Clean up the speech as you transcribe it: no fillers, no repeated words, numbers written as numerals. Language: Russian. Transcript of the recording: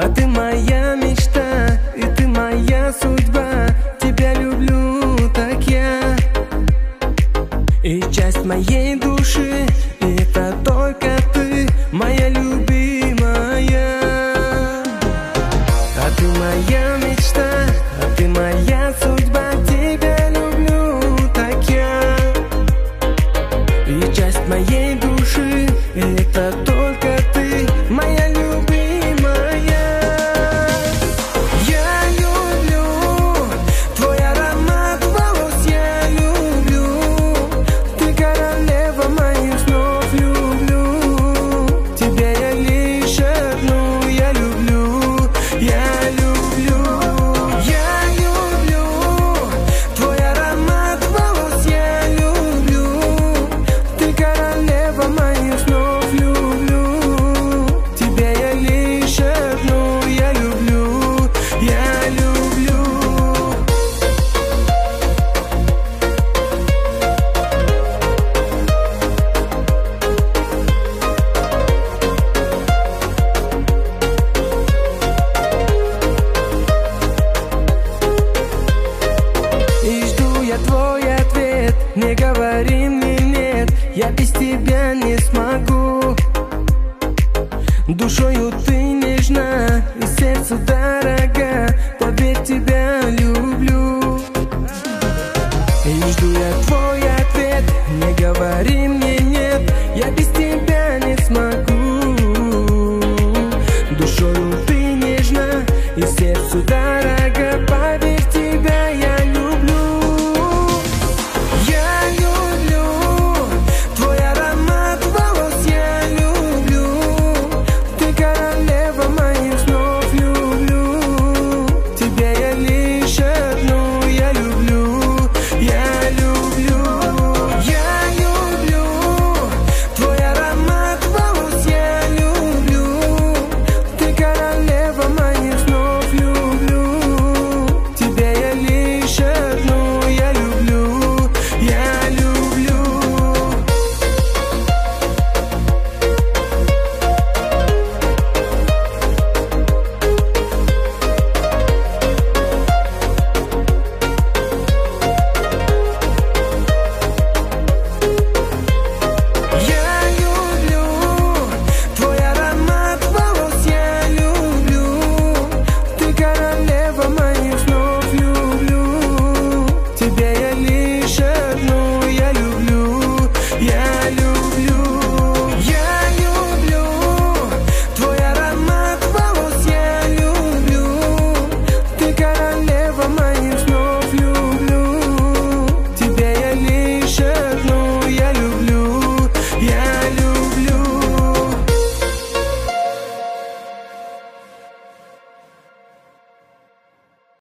А ты моя мечта, и ты моя судьба. Тебя люблю, так я. И часть моей души, и это только ты, моя любимая. А ты моя мечта, а ты моя судьба. Тебя люблю, так я. И часть моей души, и это только ты, моя любимая. Я люблю твой аромат волос, я люблю. Ты королева моих снов, люблю. Тебя я лишь одну, я люблю, я люблю. Я люблю твой аромат волос, я люблю. Ты королева моих снов, люблю. Тебя я лишь одну, я люблю, я люблю. И жду я твой ответ. Не говори мне нет, я без тебя не смогу. Душою ты нежна и сердцу дорога. Поверь, тебя люблю. И жду я твой ответ. Не говори мне нет.